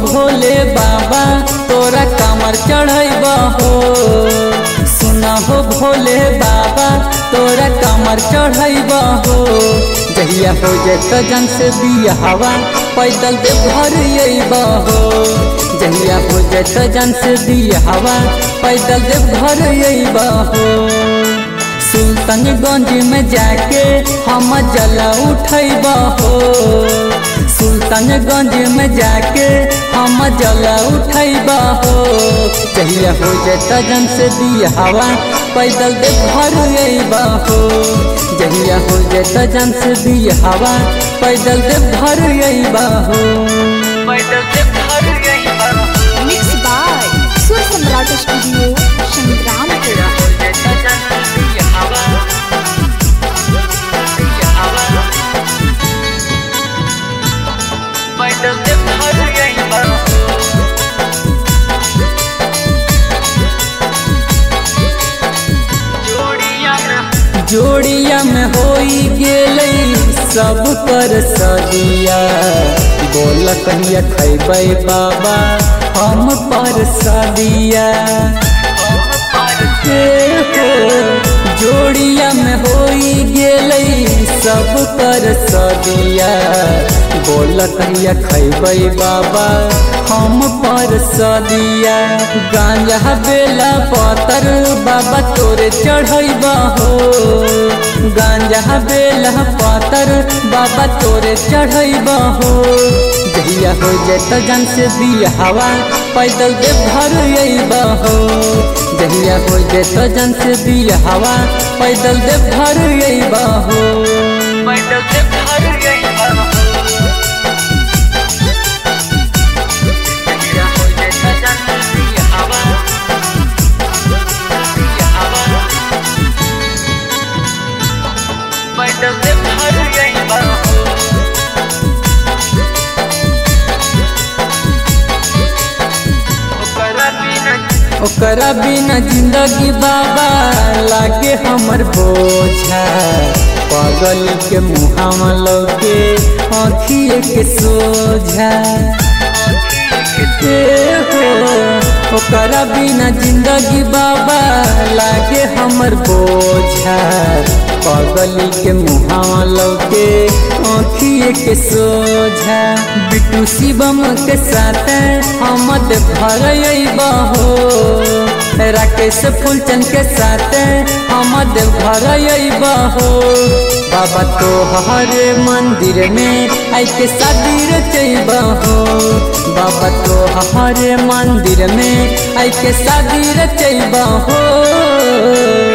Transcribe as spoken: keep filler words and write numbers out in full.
भोले बाबा तोरा कमर चढ़ैबा हो। सुना हो भोले बाबा तोरा कमर चढ़ैबा हो। जहिया हो जैत जन से बियाहवा पैदल देवघर अइबा हो। जहिया हो जैत जन से बियाहवा पैदल देवघर अइबा हो। सुल्तानगंज में जाके हम जल उठैबा हो। सुल्तानगंज में जाके हम जल उठैबा हो। जहिया हो जैत जन से बियाहवा पैदल देवघर अइबा हो। जहिया हो जैत जन से बियाहवा पैदल देवघर अइबा हो। पैदल देवघर अइबा हो। मिक्स बाय सुर सम्राट स्टूडियो संग्रामपुर। जोड़िया में होई गेलै सब कर सदिया। बोल कहिया खैबै बाबा हम पर सदिया। जोड़िया में होई गेलै सब कर सदिया। बोल कहिया खैबै बाबा हम पर सदिया। गांजा बेला पतर बाबा तोरे चढ़ैबा हो। गांजा बेला पतर बाबा तोरे चढ़ैबा हो। जहिया हो जैत जन से बियाहवा पैदल देवघर अइबा हो। जहिया हो जैत जन से बियाहवा पैदल देवघर अइबा हो। पैदल देवघर अइबा हो। ओकरा बिना जिंदगी बाबा लागे हमर बोझा। पागल के मुहावा लौके आँखिए के सोझा। ओकरा बिना जिंदगी बाबा लागे हमर बोझा। पागल के मुहावा लौके आँखिए के सोझा। बिट्टू शिवम के साथ हम देवघर अइबा हो। राकेश फूलचंद के साथ हम देवघर अइबा हो। बाबा तोहरे मंदिर में आई के शादी रचैबा हो। बाबा तोहरे मंदिर में आई के शादी रचैबा हो।